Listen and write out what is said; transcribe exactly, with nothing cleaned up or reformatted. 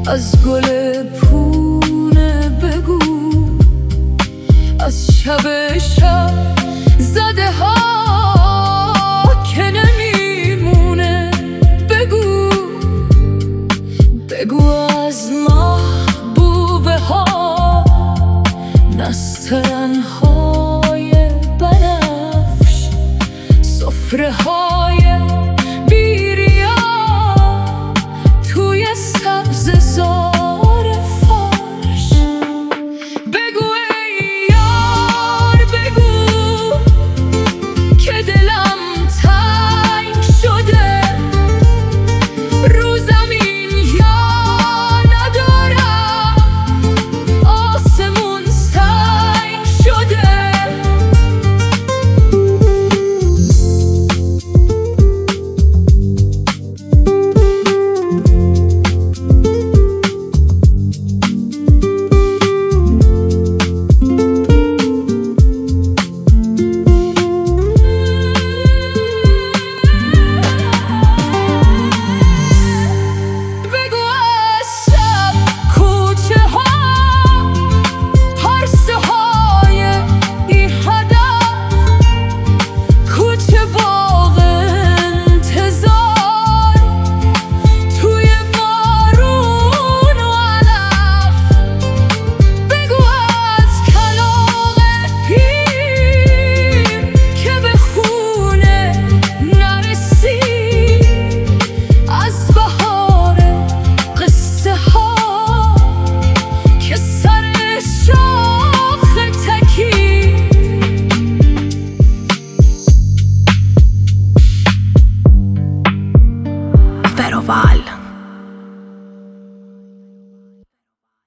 از گل پونه بگو، از شب شب زده ها که نمیمونه. بگو بگو از محبوبه ها، نسترن های بنفش، سفره های بیریا توی سبز زار فرش. بگو ای یار بگو که دلم تنگ شده، رو زمین یا ندارم، آسمون سنگ شده. Feroval.